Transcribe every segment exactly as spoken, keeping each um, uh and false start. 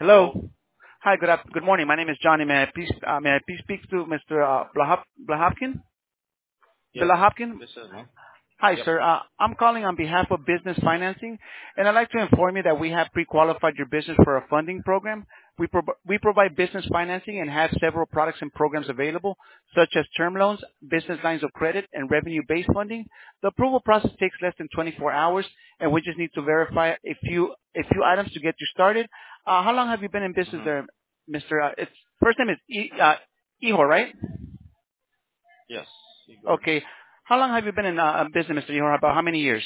Hello. Hello? Hi, good af- good morning. My name is Johnny. May I please uh, may I please speak to Mister Uh, Blahop- Blahopkin? Yes, Blahopkin? this is me. Hi, Yep. sir. Uh, I'm calling on behalf of Business Financing, and I'd like to inform you that we have pre-qualified your business for a funding program. We, pro- we provide business financing and have several products and programs available, such as term loans, business lines of credit, and revenue-based funding. The approval process takes less than twenty-four hours, and we just need to verify a few a few items to get you started. Uh, how long have you been in business hmm there, Mister Uh, it's first name is e, uh, Ihor, right? Yes, Igor. Okay. How long have you been in uh, business, Mister Ihor? About how many years?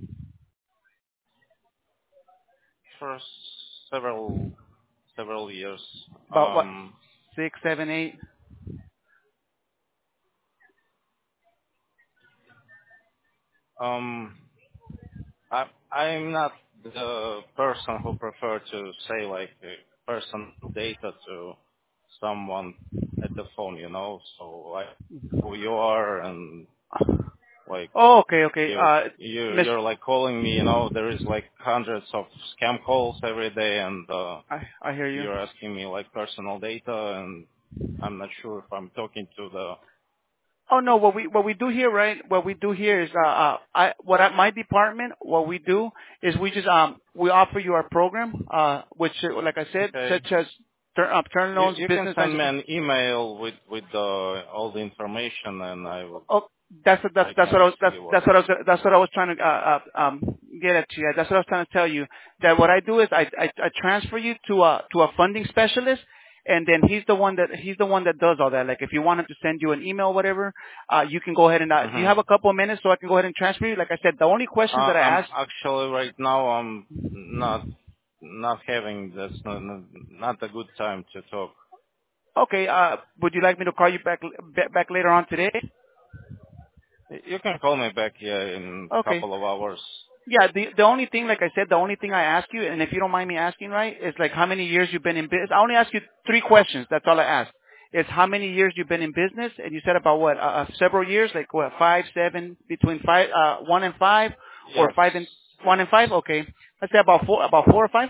For several several years. About what? Um, Six, seven, eight? um, I I'm not the person who prefer to say like uh, personal data to someone at the phone, you know. So like who you are and like Oh, okay, okay. you Uh, you Miss, you're like calling me, you know. There is like hundreds of scam calls every day, and uh, I I hear you. you're asking me like personal data, and I'm not sure if I'm talking to the. Oh no, what we what we do here, right? What we do here is, uh, uh I what at my department, what we do is we just um we offer you our program, uh, which uh, like I said, Okay, such as turn uh, turn you loans, you can business lines. send me an email with with the all the information, and I will Oh, that's that's I that's what I can was that's see what. that's what I was that's what I was trying to uh, uh, um get at you. That's what I was trying to tell you. That what I do is I I, I transfer you to a to a funding specialist, and then he's the one that he's the one that does all that. Like if you want him to send you an email, or whatever, uh, you can go ahead and. Uh, do you hmm have a couple of minutes so I can go ahead and transfer you? Like I said, the only questions Uh, that I I'm asked. actually right now I'm not not having that's not not a good time to talk. Okay, uh, would you like me to call you back back back later on today? You can call me back here in a Okay. couple of hours. Yeah, the the only thing, like I said, the only thing I ask you, and if you don't mind me asking, right, is like how many years you've been in business. I only ask you three questions. That's all I ask. It's how many years you've been in business, and you said about what, uh, uh, several years, like what, five, seven, between five, uh, one and five, or Yes, five and one and five. Okay, let's say about four, about four or five.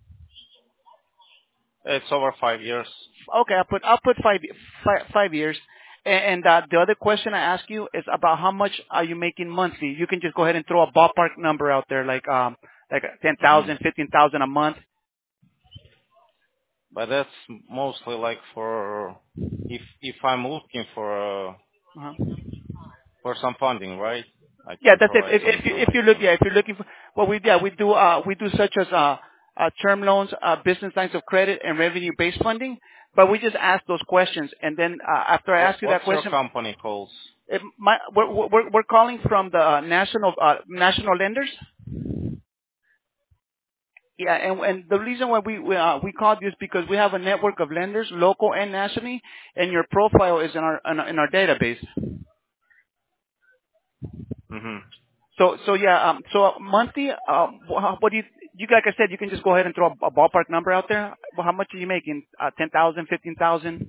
it's over five years. Okay, I'll put I'll put five five, five years. And, and uh, the other question I ask you is about how much are you making monthly? You can just go ahead and throw a ballpark number out there, like um like ten hmm thousand, fifteen thousand a month. But that's mostly like for if if I'm looking for uh, Uh-huh. for some funding, right? I Yeah, can that's it. provide If, some if you if you look, information. yeah, if you're looking for, well, we yeah we do uh we do such as uh, uh term loans, uh business lines of credit, and revenue based funding. But we just ask those questions, and then uh, after I What ask you that what's your question, company called? it, my, we're, we're we're calling from the uh, national uh, national lenders. Yeah, and and the reason why we we, uh, we called you is because we have a network of lenders, local and nationally, and your profile is in our in our, in our database. hmm So so yeah, um, so monthly, um, wha- what do you you like I said, you can just go ahead and throw a, a ballpark number out there. Well, how much are you making? Uh, ten thousand, fifteen thousand.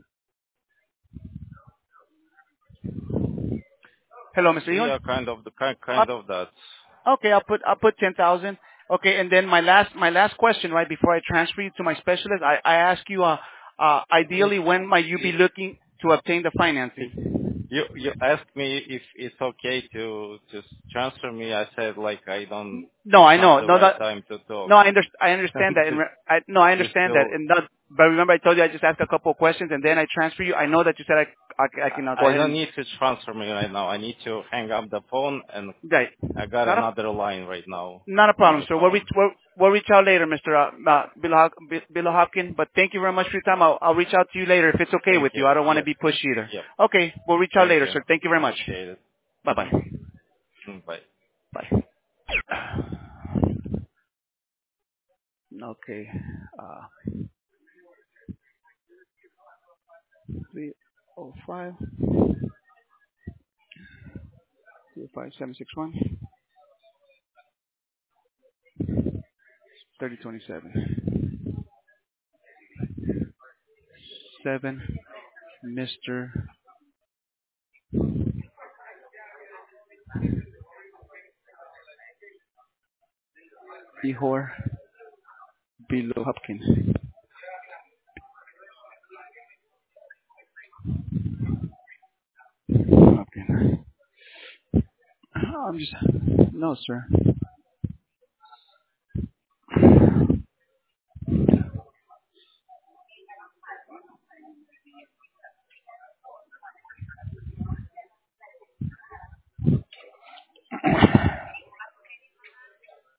Hello, Mister Ewan. Yeah, kind of the kind Uh, kind of that. okay, I'll put I'll put ten thousand. Okay, and then my last my last question, right before I transfer you to my specialist, I I ask you, uh, uh, You ideally, when might you be looking to obtain the financing? you you asked me if it's okay to to transfer me. I said like I don't. No, It's I not know. the No, right that time to talk. no, I, under, I understand that. And you re- I, no, I you understand that. still. And that, but remember, I told you I just asked a couple of questions and then I transfer you. I know that you said I, I, I can uh, I go I ahead don't and need to transfer me right now. I need to hang up the phone, and right. I got Not a another line right now not a on problem, my sir. We'll reach phone. we'll, we'll reach out later, Mister Uh, uh, Bill, Hop, Bill Hopkins. But thank you very much for your time. I'll, I'll reach out to you later if it's okay Thank with you. you. I don't want to Yes. be pushy either. Yep. Okay, we'll reach out Thank later, you. sir. Thank you very much. Appreciate it. Bye bye. hmm Bye. Bye. Okay. Uh, three oh five two five seven six one thirty twenty seven seven Mister Ihor Bilo Hopkins. I'm just no, sir.